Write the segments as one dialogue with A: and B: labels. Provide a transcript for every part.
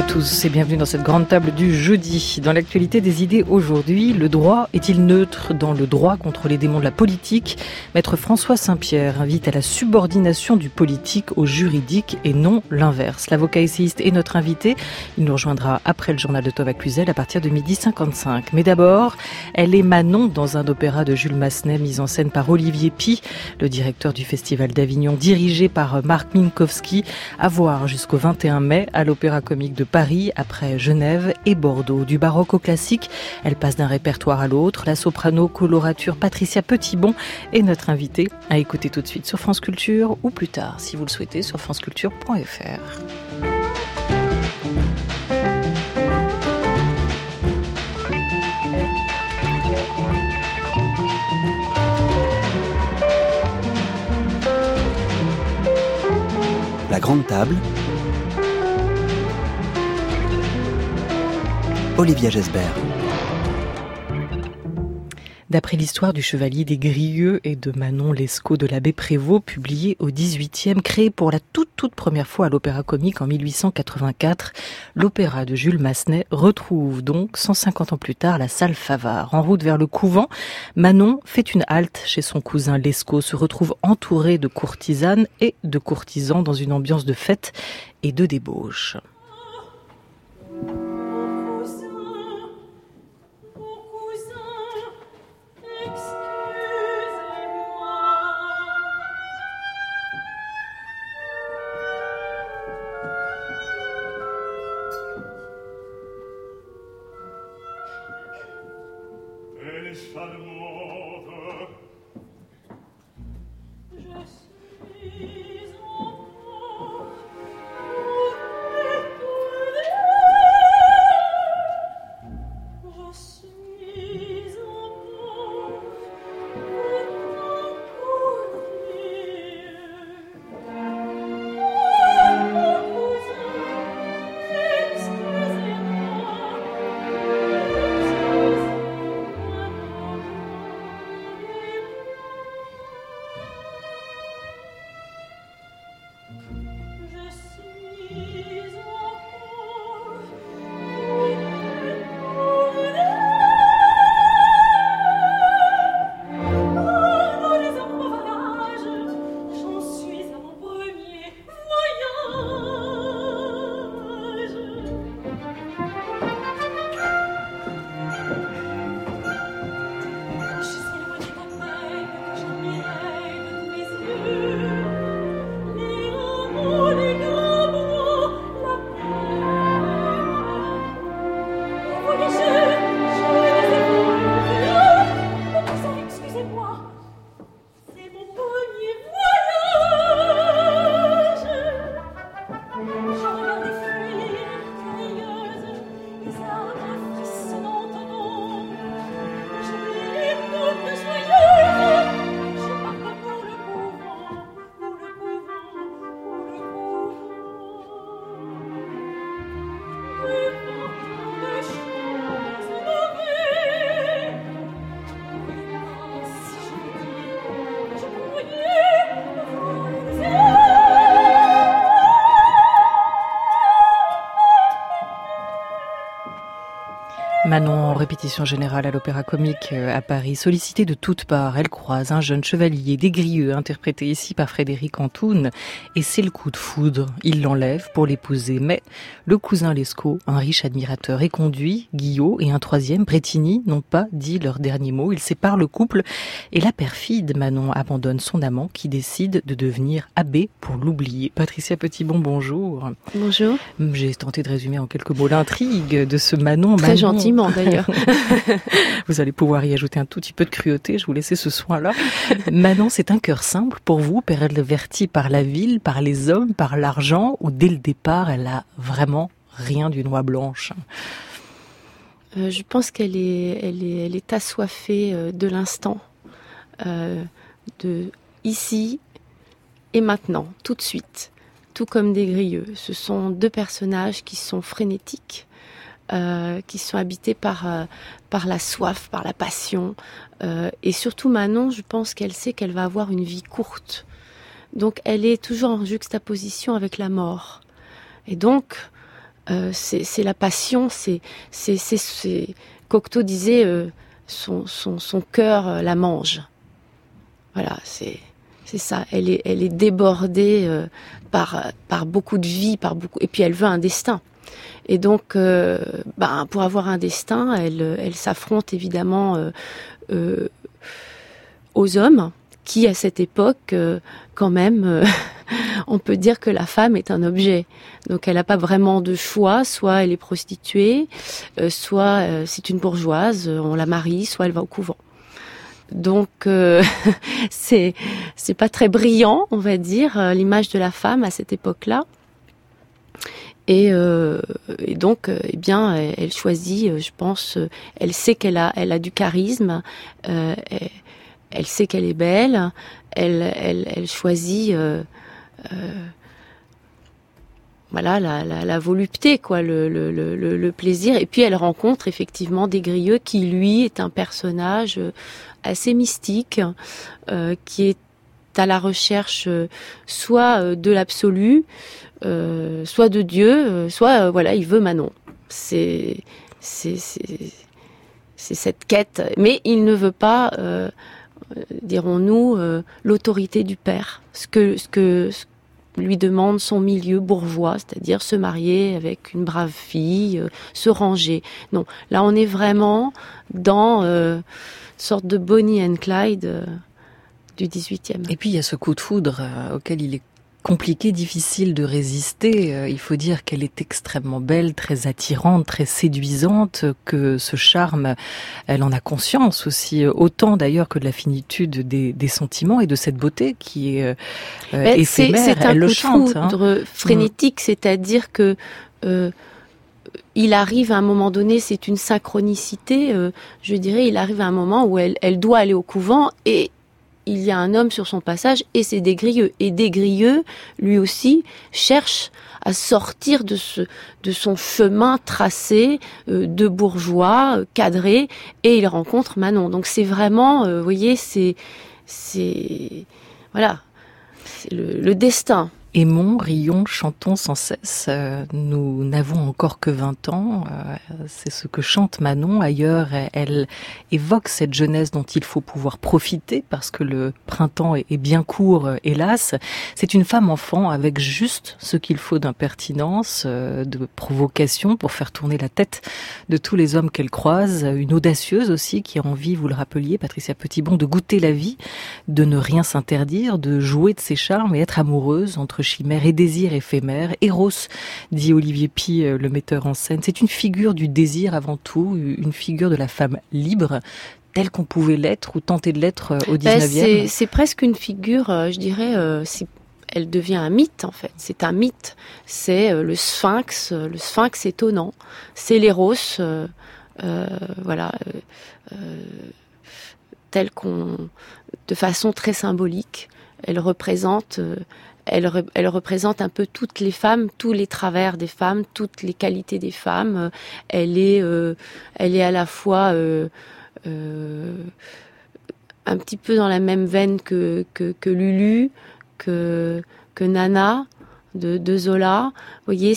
A: tous et bienvenue dans cette grande table du jeudi. Dans l'actualité des idées aujourd'hui, le droit est-il neutre dans le droit contre les démons de la politique ? Maître François Saint-Pierre invite à la subordination du politique au juridique et non l'inverse. L'avocat essayiste est notre invité. Il nous rejoindra après le journal de Tova Cluzel à partir de 12h55. Mais d'abord, elle est Manon dans un opéra de Jules Massenet mis en scène par Olivier Py, le directeur du Festival d'Avignon, dirigé par Marc Minkowski, à voir jusqu'au 21 mai à l'Opéra Comique de Paris, après Genève et Bordeaux. Du baroque au classique, elle passe d'un répertoire à l'autre. La soprano colorature Patricia Petitbon est notre invitée à écouter tout de suite sur France Culture ou plus tard, si vous le souhaitez, sur franceculture.fr.
B: La grande table. Olivia Gesbert.
A: D'après l'histoire du chevalier des Grieux et de Manon Lescaut de l'abbé Prévost, publiée au XVIIIe, créée pour la toute première fois à l'Opéra Comique en 1884, l'opéra de Jules Massenet retrouve donc 150 ans plus tard la salle Favart. En route vers le couvent, Manon fait une halte chez son cousin Lescaut, se retrouve entourée de courtisanes et de courtisans dans une ambiance de fête et de débauche. Manon en répétition générale à l'Opéra Comique à Paris. Sollicitée de toutes parts, elle croise un jeune chevalier des Grieux, interprété ici par Frédéric Antoun, et c'est le coup de foudre. Il l'enlève pour l'épouser, mais le cousin Lescaut, un riche admirateur, est conduit. Guillot et un troisième, Bretigny, n'ont pas dit leur dernier mot. Ils séparent le couple et la perfide Manon abandonne son amant qui décide de devenir abbé pour l'oublier. Patricia Petitbon, bonjour.
C: Bonjour.
A: J'ai tenté de résumer en quelques mots l'intrigue de ce Manon.
C: Très gentiment d'ailleurs.
A: Vous allez pouvoir y ajouter un tout petit peu de cruauté, je vous laisse ce soin-là. Manon, c'est un cœur simple pour vous, perverti par la ville, par les hommes, par l'argent, ou dès le départ, elle a vraiment rien d'une oie blanche?
C: Je pense qu'elle est assoiffée de l'instant, de ici et maintenant, tout de suite, tout comme des Grieux. Ce sont deux personnages qui sont frénétiques, qui sont habités par la soif, par la passion. Et surtout Manon, je pense qu'elle sait qu'elle va avoir une vie courte. Donc elle est toujours en juxtaposition avec la mort. Et donc, c'est la passion, c'est Cocteau disait son cœur la mange. Voilà, c'est ça. Elle est débordée par beaucoup de vie, et puis elle veut un destin. Et donc, pour avoir un destin, elle s'affronte évidemment aux hommes qui, à cette époque, quand même, on peut dire que la femme est un objet. Donc, elle n'a pas vraiment de choix. Soit elle est prostituée, soit c'est une bourgeoise, on la marie, soit elle va au couvent. Donc, c'est pas très brillant, on va dire, l'image de la femme à cette époque-là. Et donc, elle choisit, je pense, elle sait elle a du charisme, elle sait qu'elle est belle, elle choisit, la volupté, quoi, le plaisir. Et puis elle rencontre effectivement Des Grieux, qui lui est un personnage assez mystique, qui est à la recherche soit de l'absolu, soit de Dieu, soit il veut Manon. C'est cette quête, mais il ne veut pas, dirons-nous, l'autorité du père. Ce que lui demande son milieu bourgeois, c'est-à-dire se marier avec une brave fille, se ranger. Non, là on est vraiment dans une sorte de Bonnie and Clyde du XVIIIe.
A: Et puis il y a ce coup de foudre auquel il est compliqué, difficile de résister. Il faut dire qu'elle est extrêmement belle, très attirante, très séduisante, que ce charme, elle en a conscience aussi, autant d'ailleurs que de la finitude des sentiments et de cette beauté qui est éphémère.
C: C'est un
A: elle
C: coup
A: le
C: de
A: chante,
C: foudre frénétique, c'est-à-dire que il arrive à un moment donné, c'est une synchronicité, je dirais, il arrive à un moment où elle doit aller au couvent et il y a un homme sur son passage et c'est Des Grieux. Et Des Grieux, lui aussi, cherche à sortir de son chemin tracé de bourgeois, cadré, et il rencontre Manon. Donc c'est vraiment, vous voyez, c'est le destin.
A: Aimons, rions, chantons sans cesse. Nous n'avons encore que 20 ans. C'est ce que chante Manon. Ailleurs, elle évoque cette jeunesse dont il faut pouvoir profiter parce que le printemps est bien court, hélas. C'est une femme enfant avec juste ce qu'il faut d'impertinence, de provocation pour faire tourner la tête de tous les hommes qu'elle croise. Une audacieuse aussi qui a envie, vous le rappeliez, Patricia Petitbon, de goûter la vie, de ne rien s'interdire, de jouer de ses charmes et être amoureuse entre chimère et désir éphémère. Eros, dit Olivier Py, le metteur en scène. C'est une figure du désir avant tout, une figure de la femme libre, telle qu'on pouvait l'être ou tenter de l'être au 19e.
C: C'est presque une figure, je dirais, elle devient un mythe en fait. C'est un mythe. C'est le sphinx étonnant. C'est l'Eros, tel de façon très symbolique. Elle représente un peu toutes les femmes, tous les travers des femmes, toutes les qualités des femmes. Elle est à la fois un petit peu dans la même veine que Lulu, que Nana de Zola. Vous voyez,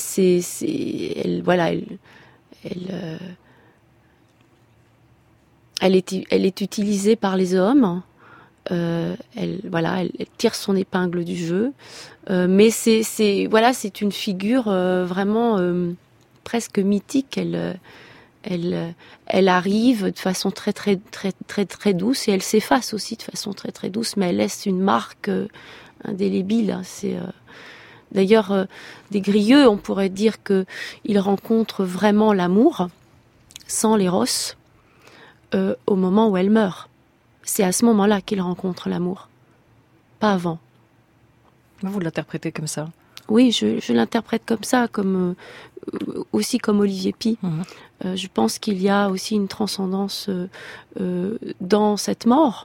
C: elle est utilisée par les hommes. Elle tire son épingle du jeu, mais c'est une figure vraiment presque mythique. Elle arrive de façon très très très très très douce et elle s'efface aussi de façon très très douce, mais elle laisse une marque indélébile. C'est d'ailleurs Des Grieux, on pourrait dire que il rencontre vraiment l'amour sans l'éros au moment où elle meurt. C'est à ce moment-là qu'il rencontre l'amour, pas avant.
A: Vous l'interprétez comme ça?
C: Oui, je l'interprète comme ça, aussi comme Olivier Py. Je pense qu'il y a aussi une transcendance dans cette mort.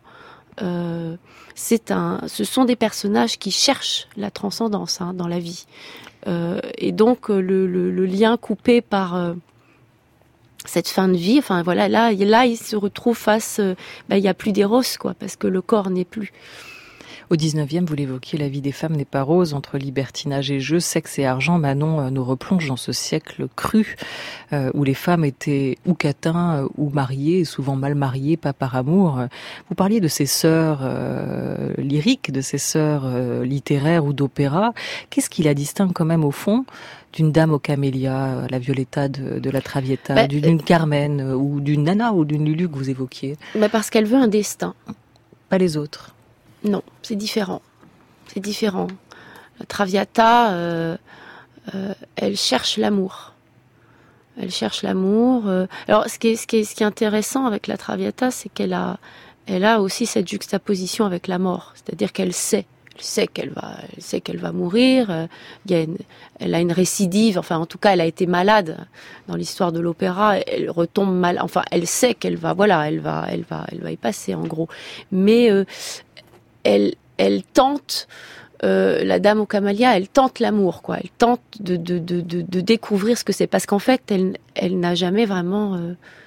C: Ce sont des personnages qui cherchent la transcendance dans la vie. Et donc le lien coupé par cette fin de vie, là, il se retrouve face, il y a plus d'Eros, quoi, parce que le corps n'est plus.
A: Au 19e, vous l'évoquiez, la vie des femmes n'est pas rose. Entre libertinage et jeu, sexe et argent, Manon nous replonge dans ce siècle cru où les femmes étaient ou catins ou mariées, souvent mal mariées, pas par amour. Vous parliez de ces sœurs lyriques, de ces sœurs littéraires ou d'opéra. Qu'est-ce qui la distingue quand même au fond d'une dame aux camélias, la Violetta de la Traviata, d'une Carmen ou d'une Nana ou d'une Lulu que vous évoquiez?
C: Parce qu'elle veut un destin.
A: Pas les autres.
C: Non, c'est différent. C'est différent. La Traviata, elle cherche l'amour. Elle cherche l'amour. Alors, ce qui est intéressant avec la Traviata, c'est qu'elle a aussi cette juxtaposition avec la mort. C'est-à-dire qu'elle sait qu'elle va mourir. Elle a une récidive. Enfin, en tout cas, elle a été malade dans l'histoire de l'opéra. Elle retombe mal. Enfin, elle sait qu'elle va, elle va y passer en gros. Mais elle tente. La dame aux camélias, elle tente l'amour, quoi. Elle tente de découvrir ce que c'est, parce qu'en fait, elle n'a jamais vraiment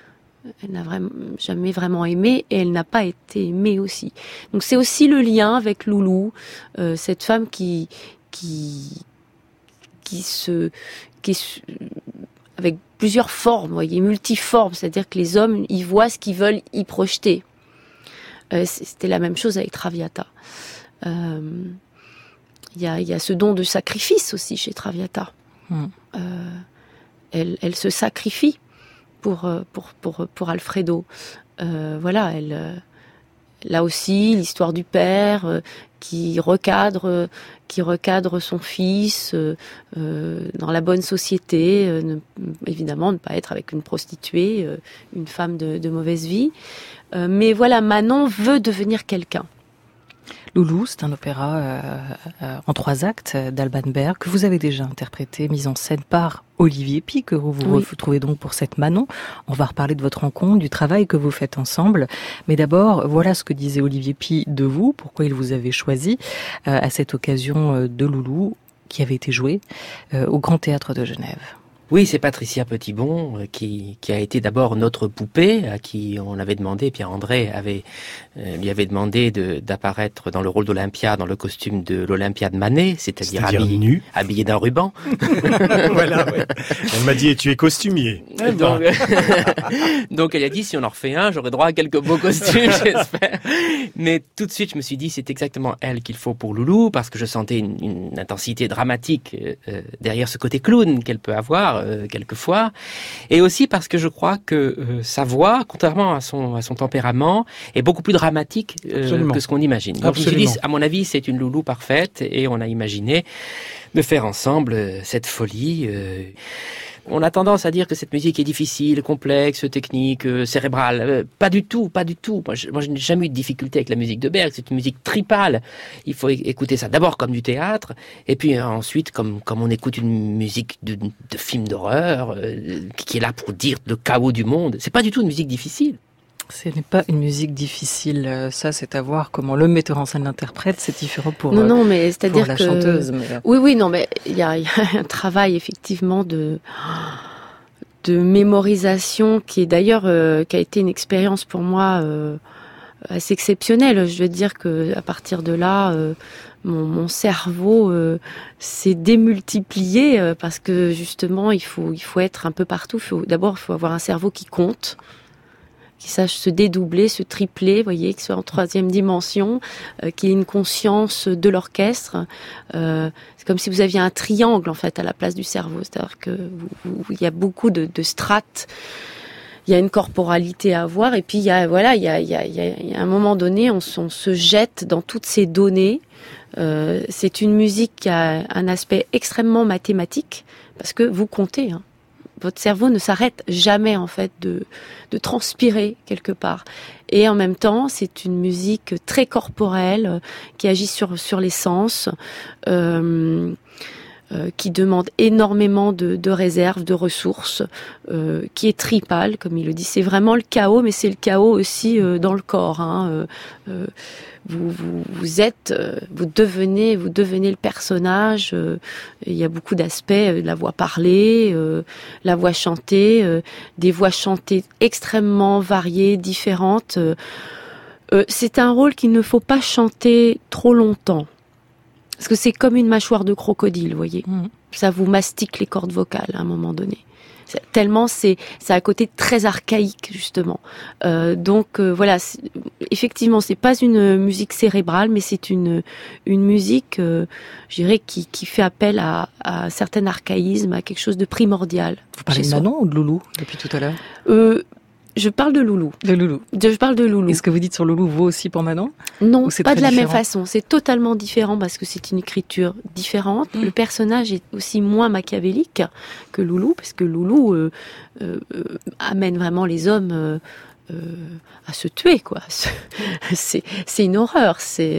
C: aimé, et elle n'a pas été aimée aussi. Donc c'est aussi le lien avec Loulou, cette femme qui avec plusieurs formes, vous voyez, multiformes, c'est-à-dire que les hommes, ils voient ce qu'ils veulent y projeter. C'était la même chose avec Traviata. Il y a ce don de sacrifice aussi chez Traviata. Elle se sacrifie pour Alfredo. Là aussi, l'histoire du père qui recadre son fils dans la bonne société, évidemment ne pas être avec une prostituée, une femme de mauvaise vie. Mais voilà, Manon veut devenir quelqu'un.
A: Loulou, c'est un opéra en 3 actes d'Alban Berg que vous avez déjà interprété, mis en scène par Olivier Py, que vous retrouvez donc pour cette Manon. On va reparler de votre rencontre, du travail que vous faites ensemble. Mais d'abord, voilà ce que disait Olivier Py de vous, pourquoi il vous avait choisi à cette occasion de Loulou, qui avait été joué au Grand Théâtre de Genève.
B: Oui, c'est Patricia Petitbon qui a été d'abord notre poupée, à qui on avait demandé, Pierre-André lui avait demandé d'apparaître dans le rôle d'Olympia, dans le costume de l'Olympia de Manet, c'est-à-dire habillé d'un ruban.
D: Voilà, ouais. Elle m'a dit, tu es costumier.
B: Donc elle a dit, si on en refait un, j'aurai droit à quelques beaux costumes, j'espère. Mais tout de suite, je me suis dit, c'est exactement elle qu'il faut pour Loulou, parce que je sentais une intensité dramatique derrière ce côté clown qu'elle peut avoir quelquefois, et aussi parce que je crois que sa voix, contrairement à son tempérament, est beaucoup plus dramatique que ce qu'on imagine. Donc je me suis dit, à mon avis, c'est une Loulou parfaite, et on a imaginé de faire ensemble cette folie. On a tendance à dire que cette musique est difficile, complexe, technique, cérébrale. Pas du tout. Moi, je n'ai jamais eu de difficulté avec la musique de Berg. C'est une musique tripale. Il faut écouter ça d'abord comme du théâtre, et puis ensuite comme on écoute une musique de film d'horreur qui est là pour dire le chaos du monde. C'est pas du tout une musique difficile.
A: Ce n'est pas une musique difficile, ça c'est à voir comment le metteur en scène l'interprète, c'est différent pour la chanteuse. Mais...
C: Oui, non, mais il y a un travail effectivement de mémorisation qui est d'ailleurs qui a été une expérience pour moi assez exceptionnelle. Je veux dire que à partir de là, mon cerveau s'est démultiplié parce que justement il faut être un peu partout. D'abord il faut avoir un cerveau qui compte, qui sache se dédoubler, se tripler, voyez, qui soit en 3e dimension, qui ait une conscience de l'orchestre. C'est comme si vous aviez un triangle en fait à la place du cerveau, c'est-à-dire que il y a beaucoup de strates. Il y a une corporalité à avoir, et puis il y a un moment donné, on se jette dans toutes ces données. C'est une musique qui a un aspect extrêmement mathématique, parce que vous comptez, hein. Votre cerveau ne s'arrête jamais en fait de transpirer quelque part. Et en même temps, c'est une musique très corporelle qui agit sur les sens, qui demande énormément de réserves, de ressources, qui est tripale, comme il le dit. C'est vraiment le chaos, mais c'est le chaos aussi dans le corps. Hein. Vous devenez le personnage. Il y a beaucoup d'aspects, la voix parlée, la voix chantée, des voix chantées extrêmement variées, différentes. C'est un rôle qu'il ne faut pas chanter trop longtemps. Parce que c'est comme une mâchoire de crocodile, vous voyez. Ça vous mastique les cordes vocales à un moment donné. Tellement c'est un côté très archaïque, justement. Voilà, effectivement, c'est pas une musique cérébrale, mais c'est une musique, je dirais, qui fait appel à un certain archaïsme, à quelque chose de primordial.
A: Vous parlez de Manon ou de Loulou depuis tout à l'heure?
C: Je parle de Loulou. Je parle de Loulou.
A: Est-ce que vous dites sur Loulou vaut aussi pour Manon?
C: Non, pas de la même façon. C'est totalement différent parce que c'est une écriture différente. Le personnage est aussi moins machiavélique que Loulou, parce que Loulou amène vraiment les hommes à se tuer, quoi. C'est une horreur.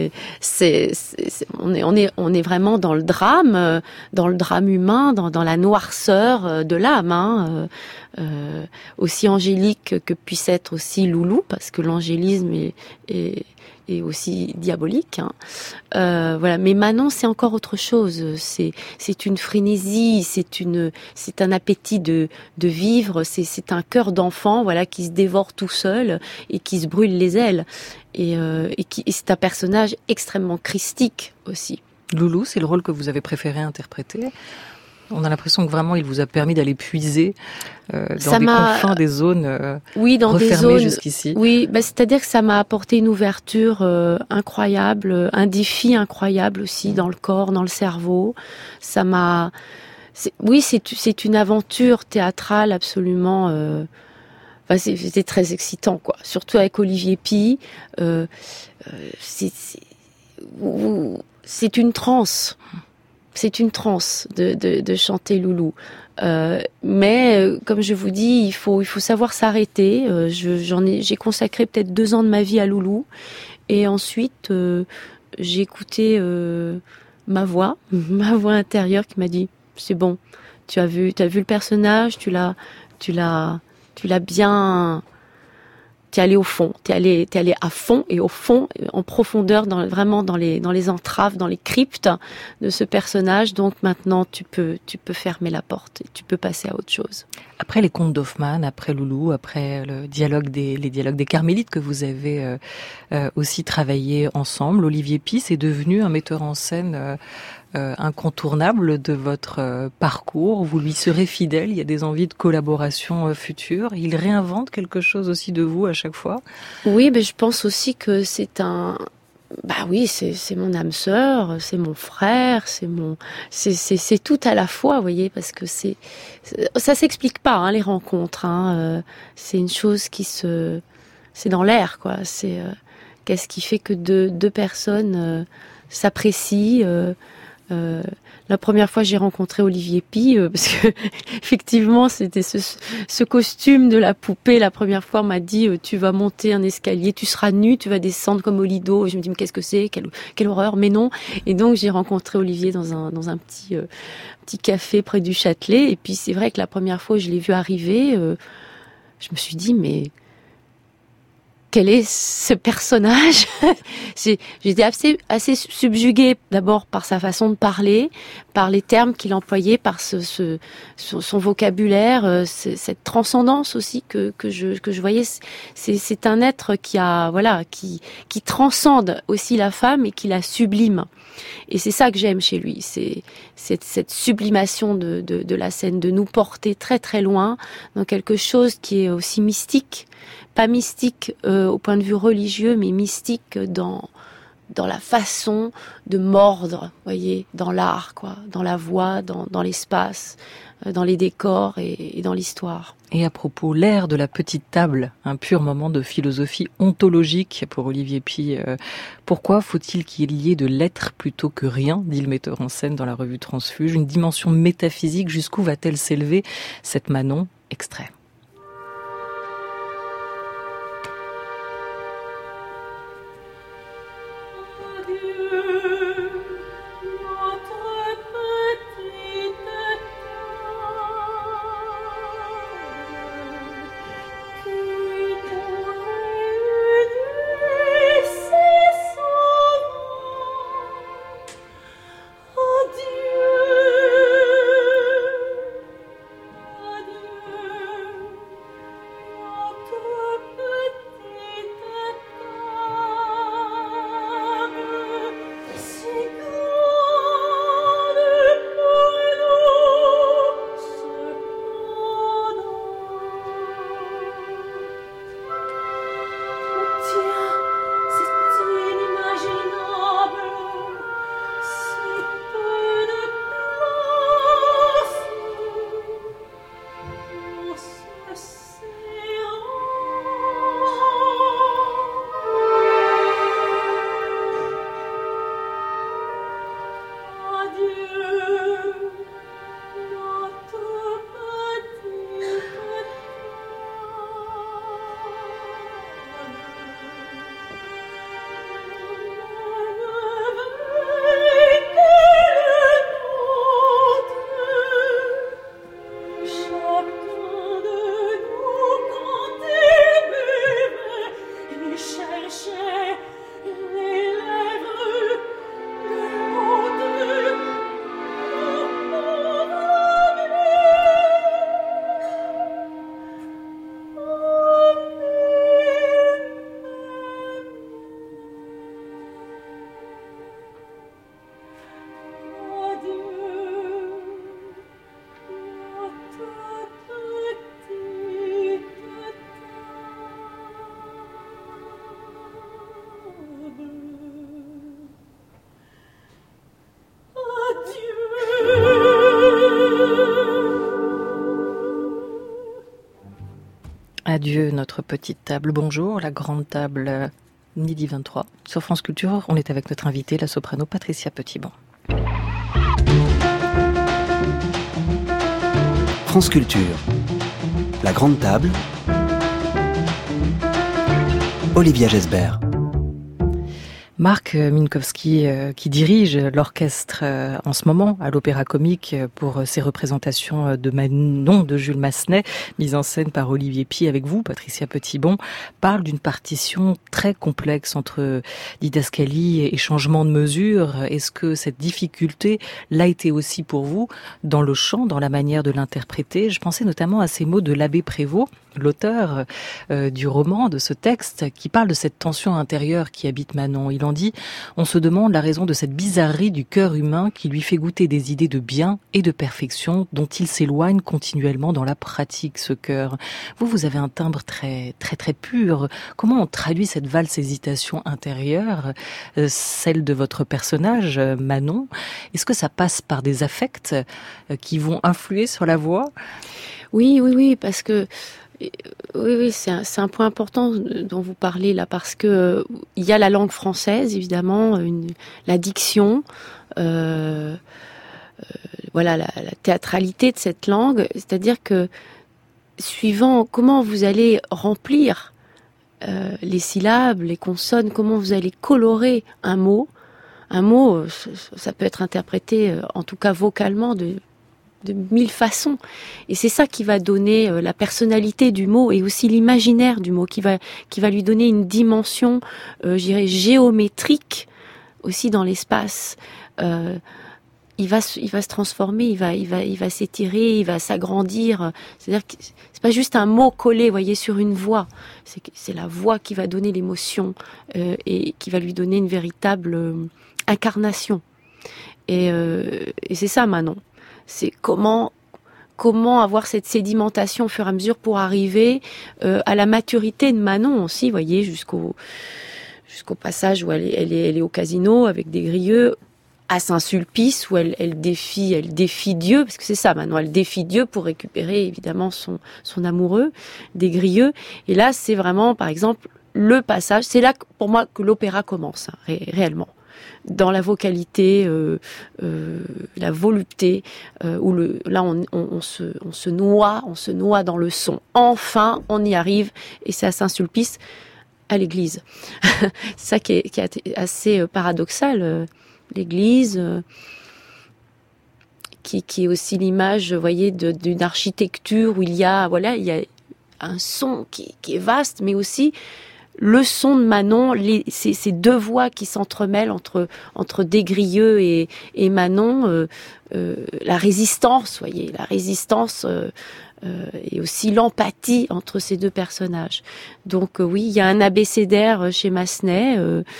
C: On est vraiment dans le drame humain, dans la noirceur de l'âme, aussi angélique que puisse être aussi Loulou, parce que l'angélisme est aussi diabolique. Voilà. Mais Manon, c'est encore autre chose. C'est une frénésie, c'est un appétit de vivre. C'est un cœur d'enfant, voilà, qui se dévore tout seul et qui se brûle les ailes. Et c'est un personnage extrêmement christique aussi.
A: Loulou, c'est le rôle que vous avez préféré interpréter. On a l'impression que vraiment il vous a permis d'aller puiser dans des confins, des zones
C: dans des
A: refermées
C: zones
A: jusqu'ici.
C: Oui, c'est-à-dire que ça m'a apporté une ouverture incroyable, un défi incroyable aussi dans le corps, dans le cerveau. Ça m'a... c'est une aventure théâtrale absolument... c'était très excitant, quoi. Surtout avec Olivier Py. C'est une transe. C'est une transe de chanter Loulou. Mais comme je vous dis, il faut savoir s'arrêter. J'ai consacré peut-être 2 ans de ma vie à Loulou, et ensuite j'ai écouté ma voix intérieure qui m'a dit c'est bon, tu as vu le personnage, tu l'as bien. T'es allé au fond, t'es allé à fond et au fond, en profondeur, vraiment dans les entraves, dans les cryptes de ce personnage. Donc maintenant, tu peux fermer la porte et tu peux passer à autre chose.
A: Après les contes d'Hoffmann, après Loulou, après les dialogues des Carmélites que vous avez aussi travaillé ensemble, Olivier Py est devenu un metteur en scène incontournable de votre parcours. Vous lui serez fidèle, il y a des envies de collaboration future. Il réinvente quelque chose aussi de vous à chaque fois?
C: Oui, mais je pense aussi que c'est mon âme sœur, c'est mon frère, c'est tout à la fois, vous voyez, parce que ça s'explique pas, les rencontres, c'est une chose c'est dans l'air, quoi. Qu'est-ce qui fait que deux personnes s'apprécient. La première fois j'ai rencontré Olivier Py, parce que effectivement c'était ce costume de la poupée. La première fois on m'a dit tu vas monter un escalier, tu seras nu, tu vas descendre comme au Lido. Et je me dis mais qu'est-ce que c'est, quelle horreur, mais non. Et donc j'ai rencontré Olivier dans un petit café près du Châtelet. Et puis c'est vrai que la première fois où je l'ai vu arriver, je me suis dit mais quel est ce personnage? J'étais assez subjuguée d'abord par sa façon de parler, par les termes qu'il employait, par son vocabulaire, cette transcendance aussi que je voyais. C'est un être qui transcende aussi la femme et qui la sublime. Et c'est ça que j'aime chez lui, c'est cette sublimation de la scène, de nous porter très très loin dans quelque chose qui est aussi mystique. Pas mystique au point de vue religieux, mais mystique dans la façon de mordre, voyez, dans l'art, quoi, dans la voix, dans l'espace, dans les décors et dans l'histoire.
A: Et à propos, l'air de la petite table, un pur moment de philosophie ontologique pour Olivier Py. Pourquoi faut-il qu'il y ait de l'être plutôt que rien, dit le metteur en scène dans la revue Transfuge, une dimension métaphysique, jusqu'où va-t-elle s'élever, cette Manon? Extrait. adieu notre petite table. Bonjour, la grande table, midi 23. Sur France Culture, on est avec notre invitée, la soprano Patricia Petitbon.
E: France Culture, la grande table, Olivia Gesbert.
A: Marc Minkowski, qui dirige l'orchestre en ce moment à l'Opéra Comique pour ses représentations de Manon de Jules Massenet, mise en scène par Olivier Py avec vous, Patricia Petitbon, parle d'une partition très complexe entre didascalie et changement de mesure. Est-ce que cette difficulté l'a été aussi pour vous dans le chant, dans la manière de l'interpréter? Je pensais notamment à ces mots de l'abbé Prévost, l'auteur du roman, de ce texte, qui parle de cette tension intérieure qui habite Manon. Il en dit « On se demande la raison de cette bizarrerie du cœur humain qui lui fait goûter des idées de bien et de perfection dont il s'éloigne continuellement dans la pratique, ce cœur. » Vous avez un timbre très pur. Comment on traduit cette valse hésitation intérieure, celle de votre personnage, Manon? Est-ce que ça passe par des affects qui vont influer sur la voix?
C: Oui, parce que oui, c'est un point important dont vous parlez là, parce que il y a la langue française, évidemment, la diction, voilà, la théâtralité de cette langue, c'est-à-dire que suivant comment vous allez remplir les syllabes, les consonnes, comment vous allez colorer un mot, ça peut être interprété, en tout cas vocalement, de 1000 façons. Et c'est ça qui va donner la personnalité du mot et aussi l'imaginaire du mot, qui va lui donner une dimension, je dirais, géométrique aussi dans l'espace. Il va se transformer, il va s'étirer, il va s'agrandir. C'est-à-dire que c'est pas juste un mot collé, vous voyez, sur une voix. C'est la voix qui va donner l'émotion et qui va lui donner une véritable incarnation. Et c'est ça, Manon. C'est comment avoir cette sédimentation au fur et à mesure pour arriver à la maturité de Manon aussi, vous voyez, jusqu'au passage où elle est au casino avec des Grieux, à Saint-Sulpice, où elle défie Dieu, parce que c'est ça, Manon, elle défie Dieu pour récupérer évidemment son amoureux, des Grieux. Et là, c'est vraiment, par exemple, le passage, c'est là pour moi que l'opéra commence, hein, réellement. Dans la vocalité, la volupté, où là on se noie dans le son. Enfin, on y arrive, et c'est à Saint-Sulpice, à l'église. C'est ça qui est assez paradoxal. L'église, qui est aussi l'image, vous voyez, d'une architecture où il y a un son qui est vaste, mais aussi le son de Manon, ces deux voix qui s'entremêlent entre des Grieux et Manon, la résistance, voyez, et aussi l'empathie entre ces deux personnages. Donc oui, il y a un abécédaire chez Massenet,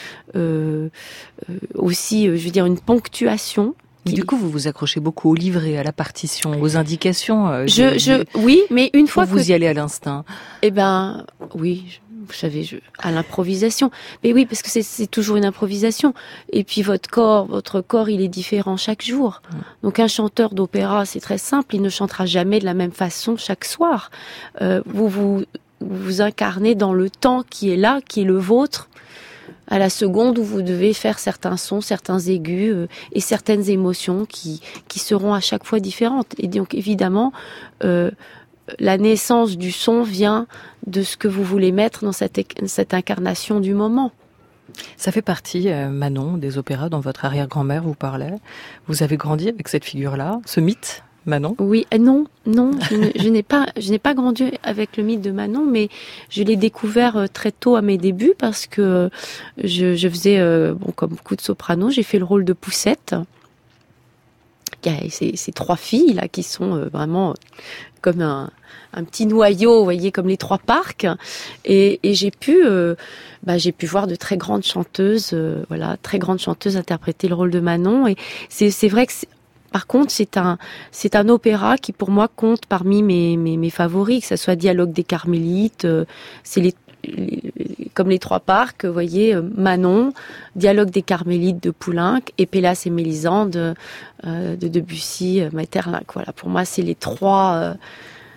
C: aussi, je veux dire, une ponctuation.
A: Du coup, vous vous accrochez beaucoup au livret, à la partition, aux indications.
C: Oui, mais une fois
A: que vous y allez à l'instinct.
C: Eh ben, oui. Vous savez, à l'improvisation. Mais oui, parce que c'est toujours une improvisation. Et puis votre corps, il est différent chaque jour. Donc un chanteur d'opéra, c'est très simple, il ne chantera jamais de la même façon chaque soir. Vous incarnez dans le temps qui est là, qui est le vôtre, à la seconde où vous devez faire certains sons, certains aigus et certaines émotions qui seront à chaque fois différentes. Et donc évidemment, la naissance du son vient de ce que vous voulez mettre dans cette incarnation du moment.
A: Ça fait partie, Manon, des opéras dont votre arrière-grand-mère vous parlait. Vous avez grandi avec cette figure-là, ce mythe, Manon?
C: Oui, non, je n'ai pas grandi avec le mythe de Manon, mais je l'ai découvert très tôt à mes débuts parce que je faisais, comme beaucoup de sopranos, j'ai fait le rôle de Poussette. Il y a ces trois filles là qui sont vraiment comme un petit noyau, vous voyez, comme les trois parcs. Et j'ai pu voir de très grandes chanteuses, très grandes chanteuses interpréter le rôle de Manon. Et c'est vrai que par contre, c'est un opéra qui pour moi compte parmi mes favoris, que ça soit Dialogue des Carmélites, c'est comme les trois parcs, vous voyez, Manon, Dialogue des Carmélites de Poulenc et Pélas et Mélisande de Debussy, Maeterlinck. Voilà, pour moi, c'est les trois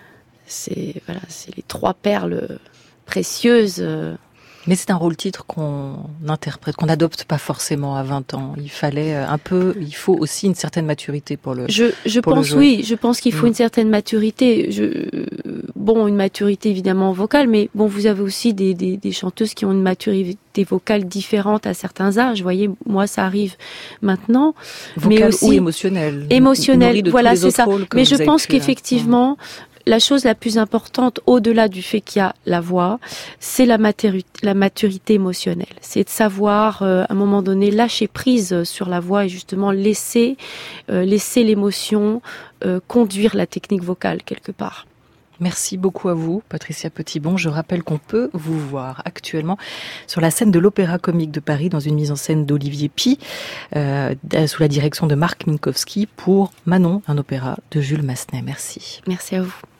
C: c'est les 3 perles précieuses.
A: Mais c'est un rôle-titre qu'on interprète, qu'on n'adopte pas forcément à 20 ans. Il faut aussi une certaine maturité pour le
C: Je pense qu'il faut une certaine maturité. Une maturité évidemment vocale, mais vous avez aussi des chanteuses qui ont une maturité vocale différente à certains âges. Vous voyez, moi ça arrive maintenant.
A: Vocale
C: mais aussi
A: ou émotionnelle.
C: Émotionnelle, voilà, c'est ça. Mais je pense
A: qu'effectivement,
C: la chose la plus importante, au-delà du fait qu'il y a la voix, c'est la maturité émotionnelle. C'est de savoir, à un moment donné, lâcher prise sur la voix et justement laisser l'émotion conduire la technique vocale quelque part.
A: Merci beaucoup à vous, Patricia Petitbon. Je rappelle qu'on peut vous voir actuellement sur la scène de l'Opéra Comique de Paris dans une mise en scène d'Olivier Py, sous la direction de Marc Minkowski pour Manon, un opéra de Jules Massenet. Merci.
C: Merci à vous.